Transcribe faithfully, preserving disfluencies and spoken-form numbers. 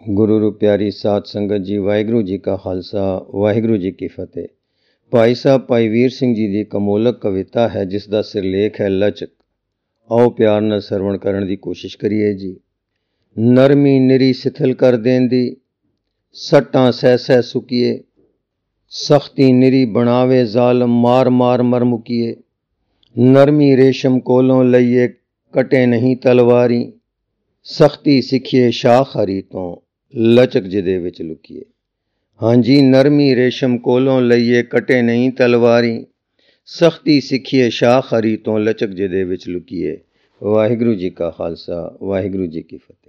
ਗੁਰੂ ਰੂ ਪਿਆਰੀ ਸਾਧ ਸੰਗਤ ਜੀ, ਵਾਹਿਗੁਰੂ ਜੀ ਕਾ ਖਾਲਸਾ, ਵਾਹਿਗੁਰੂ ਜੀ ਕੀ ਫਤਿਹ। ਭਾਈ ਸਾਹਿਬ ਭਾਈ ਵੀਰ ਸਿੰਘ ਜੀ ਦੀ ਕਮੋਲਕ ਕਵਿਤਾ ਹੈ, ਜਿਸ ਦਾ ਸਿਰਲੇਖ ਹੈ ਲਚਕ। ਆਓ ਪਿਆਰ ਨਾਲ ਸਰਵਣ ਕਰਨ ਦੀ ਕੋਸ਼ਿਸ਼ ਕਰੀਏ ਜੀ। ਨਰਮੀ ਨਿਰੀ ਸਿਥਲ ਕਰ ਦੇਂਦੀ, ਸੱਟਾਂ ਸਹਿ ਸਹਿ ਸੁਕੀਏ। ਸਖਤੀ ਨਿਰੀ ਬਣਾਵੇ ਜ਼ਾਲਮ, ਮਾਰ ਮਾਰ ਮਰ ਮੁਕੀਏ। ਨਰਮੀ ਰੇਸ਼ਮ ਕੋਲੋਂ ਲਈਏ, ਕਟੇ ਨਹੀਂ ਤਲਵਾਰੀ। ਸਖਤੀ ਸਿੱਖੀਏ ਸ਼ਾਖ ਹਰੀ ਤੋਂ, ਲਚਕ ਜਿਹਦੇ ਵਿੱਚ ਲੁਕੀਏ। ਹਾਂਜੀ, ਨਰਮੀ ਰੇਸ਼ਮ ਕੋਲੋਂ ਲਈਏ, ਕਟੇ ਨਹੀਂ ਤਲਵਾਰੀ। ਸਖਤੀ ਸਿੱਖੀਏ ਸ਼ਾਖ ਹਰੀ ਤੋਂ, ਲਚਕ ਜਿਹਦੇ ਵਿੱਚ ਲੁਕੀਏ। ਵਾਹਿਗੁਰੂ ਜੀ ਕਾ ਖਾਲਸਾ, ਵਾਹਿਗੁਰੂ ਜੀ ਕੀ ਫਤਿਹ।